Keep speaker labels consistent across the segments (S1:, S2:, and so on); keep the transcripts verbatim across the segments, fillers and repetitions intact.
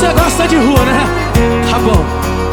S1: Você gosta de rua, né? Tá bom.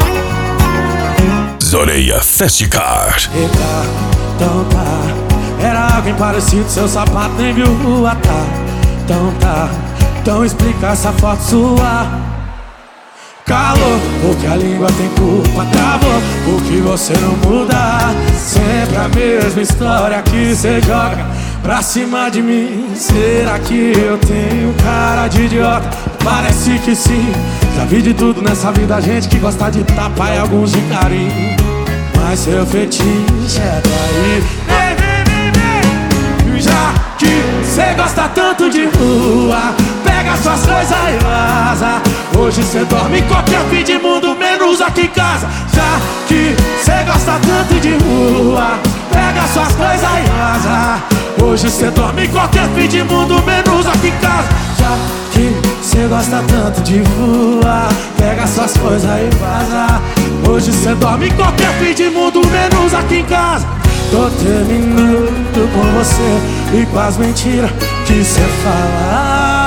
S2: Zoreia Festicar.
S1: Eita, então tá. Era alguém parecido, seu sapato nem viu rua, tá? Então tá. Então explica essa foto sua. Calor, porque a língua tem culpa, travou, porque você não muda. Sempre a mesma história que cê joga pra cima de mim. Será que eu tenho cara de idiota? Parece que sim. Já vi de tudo nessa vida, gente que gosta de tapa e alguns de carinho. Mas seu fetiche é trair. Vem, vem, vem, vem. Já que cê gosta tanto de rua, pega suas coisas e vaza. Hoje cê dorme em qualquer fim de mundo, menos aqui em casa. Já que cê gosta tanto de rua, pega suas coisas e vaza. Hoje cê dorme em qualquer fim de mundo, menos aqui em casa. Já que cê gosta tanto de rua, pega suas coisas e vaza. Hoje cê dorme em qualquer fim de mundo, menos aqui em casa. Tô terminando com você e com as mentiras que cê fala.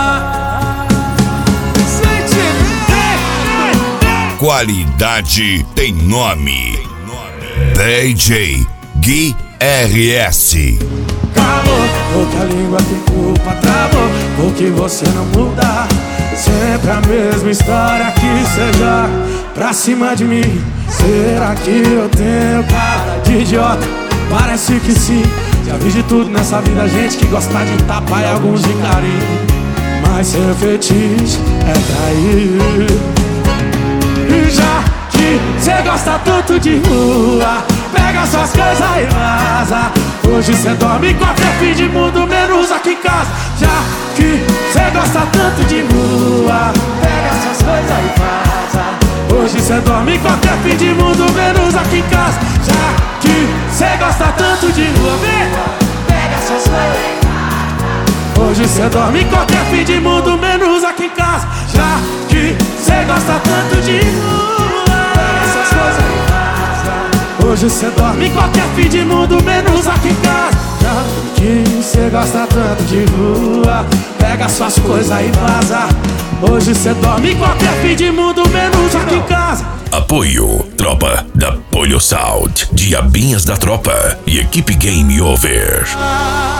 S2: Qualidade tem nome. D J Gui R S.
S1: Calor, porque a língua tem culpa, travou, porque você não muda. Sempre a mesma história que cê joga pra cima de mim. Será que eu tenho cara de idiota? Parece que sim. Já vi de tudo nessa vida, gente que gosta de tapa e alguns de carinho. Mas seu fetiche é trair. E já que cê gosta tanto de rua, pega suas coisas e vaza. Hoje cê dorme em qualquer fim de mundo, menos aqui em casa. Já que cê gosta tanto de rua, pega suas coisas e vaza. Hoje cê dorme em qualquer fim de mundo, menos aqui em casa. Já que cê gosta tanto de rua, vem, pega suas coisas e vaza. Hoje cê dorme em qualquer fim de mundo, menos aqui em casa. Já que cê gosta tanto de rua, pega suas coisas e vaza. Hoje cê dorme em qualquer fim de mundo, menos aqui em casa. Já que cê gosta tanto de rua, pega suas coisas e vaza. Hoje cê dorme em qualquer fim de mundo, menos aqui em casa.
S2: Apoio Tropa da Polho Sound, Diabinhas da Tropa e Equipe Game Over.